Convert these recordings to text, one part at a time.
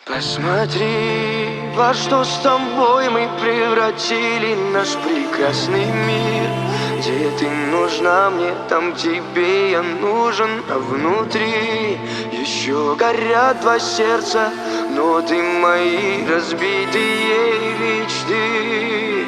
Посмотри, во что с тобой мы превратили наш прекрасный мир. Где ты нужна мне, там тебе я нужен. А внутри еще горят два сердца, но ты мои разбитые мечты.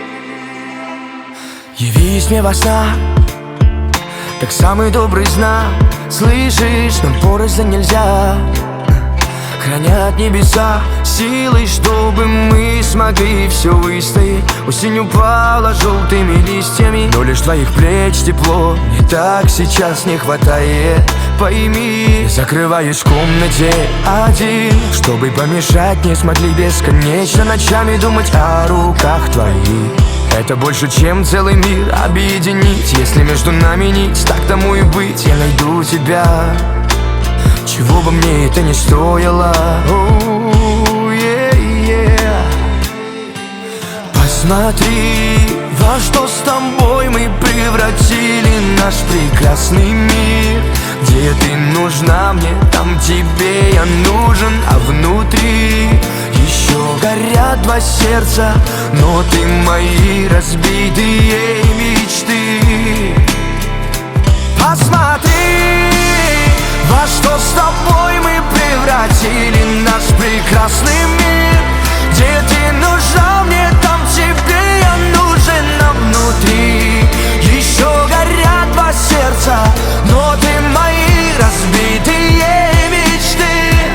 Явись мне во снах, как самый добрый знак. Слышишь, нам порознь нельзя. Хранят небеса силой, чтобы мы смогли все выстоять. Осень упала желтыми листьями, но лишь твоих плеч тепло мне так сейчас не хватает. Пойми, я закрываюсь в комнате один, чтобы помешать не смогли бесконечно ночами думать о руках твоих. Это больше, чем целый мир объединить. Если между нами нить, так тому и быть. Я найду тебя, чего бы мне это ни стоило. Посмотри, во что с тобой мы превратили наш прекрасный мир. Где ты нужна мне, там тебе я нужен. А внутри еще горят два сердца, но ты мои разбитые мечты. Посмотри, во что с тобой мы превратили наш прекрасный мир. Где ты нужна мне, там тебе я нужен. А внутри еще горят два сердца, но ты мои разбитые мечты.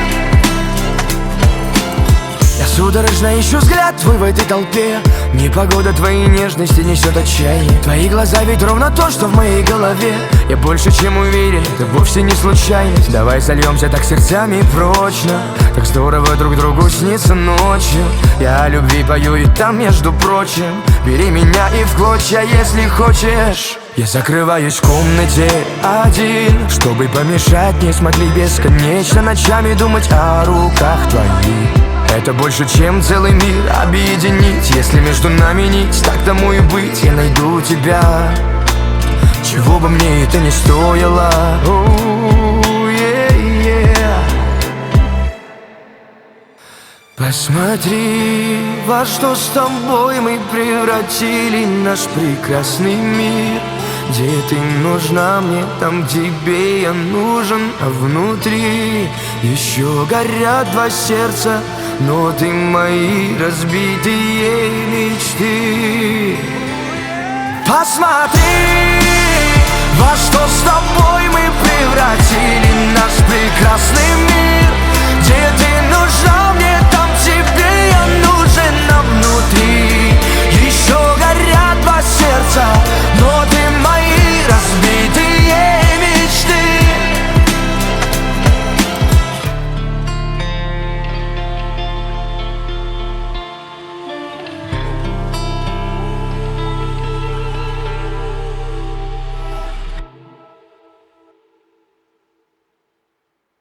Я судорожно ищу взгляд твой в этой толпе. Непогода твоей нежности несет отчаяние. Твои глаза ведь ровно то, что в моей голове. Я больше чем уверен, это вовсе не случайность. Давай сольемся так сердцами прочно. Так здорово друг другу снится ночью. Я о любви пою и там, между прочим. Бери меня и в клочья, если хочешь. Я закрываюсь в комнате один, чтобы помешать не смогли бесконечно ночами думать о руках твоих. Это больше, чем целый мир объединить. Если между нами нить, так тому и быть. Я найду тебя, чего бы мне это ни стоило. Посмотри, во что с тобой мы превратили наш прекрасный мир. Где ты нужна мне, там тебе я нужен. А внутри еще горят два сердца, но ты мои разбитые мечты. Посмотри, во что с тобой мы превратили наш прекрасный мир. Где ты нужна